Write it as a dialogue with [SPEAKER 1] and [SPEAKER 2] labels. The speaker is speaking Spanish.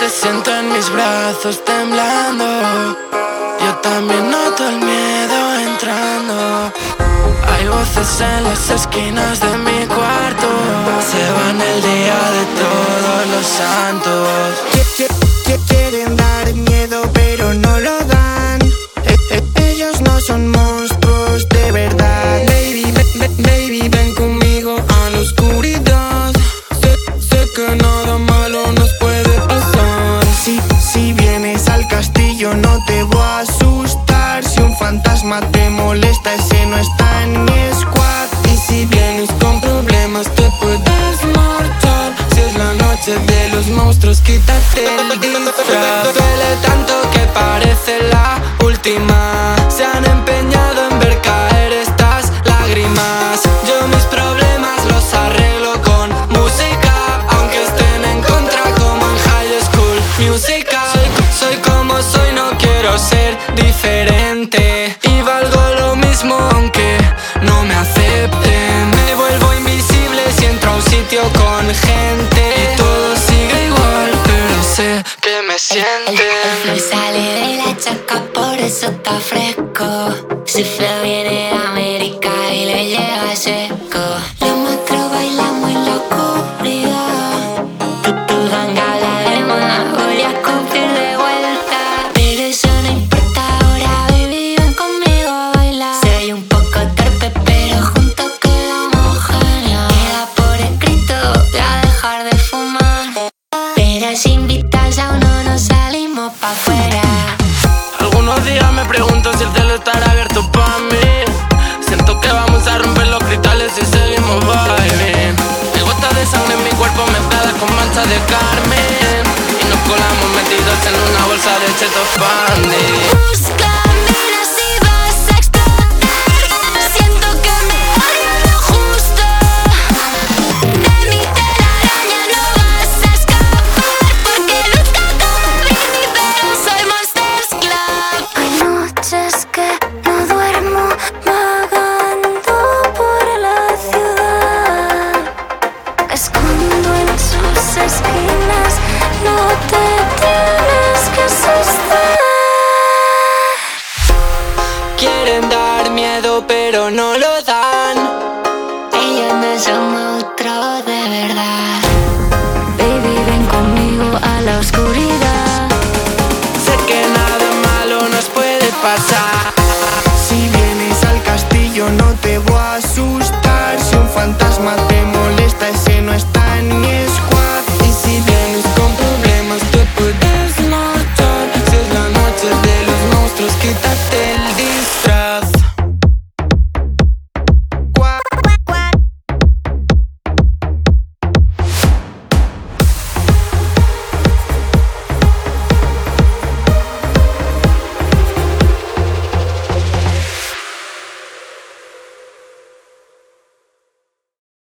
[SPEAKER 1] te siento en mis brazos temblando, yo también noto el miedo entrando. Hay voces en las esquinas de mi cuarto, se van el día de todos los santos.
[SPEAKER 2] Quieren dar miedo pero no lo dan. Ellos no son monstruos de verdad. Baby, ven conmigo a la oscuridad. Sé que nada malo nos puede pasar. Si vienes al castillo no te voy a asustar. Si un fantasma te molesta, ese no está en mi squad. Y si vienes con problemas te puedes marchar. Si es la noche de los monstruos, quítate el disfraz.
[SPEAKER 1] Duele tanto que parece la última. Se han empeñado en ver caer estas lágrimas. Yo mis problemas los arreglo con música, aunque estén en contra como en High School Musical. Soy como soy, no quiero ser diferente, y valgo lo mismo aunque no me acepten. Me vuelvo invisible si entro a un sitio con gente, y todo sigue igual, pero sé que me siente.
[SPEAKER 3] El flow sale de la chaca, por eso está fresco. Su flow viene de América y lo lleva seco. Lo macro bailamos en la oscuridad. Tu ganga habla de más, voy a escupir de vuelta. Pero eso no importa ahora, baby, ven conmigo a bailar. Soy un poco torpe, pero juntos quedamos genial. Queda por escrito, voy a dejar de fumar. Pero si invitas a uno nos salimos pa' afuera.
[SPEAKER 1] Algunos días me pregunto si el cielo estará abierto pa' mí. Siento que vamos a romper los cristales si seguimos bailando. Hay gotas de sangre en mi cuerpo mezcladas con manchas de carmen, y nos colamos metidos en una bolsa de chetos Pandi.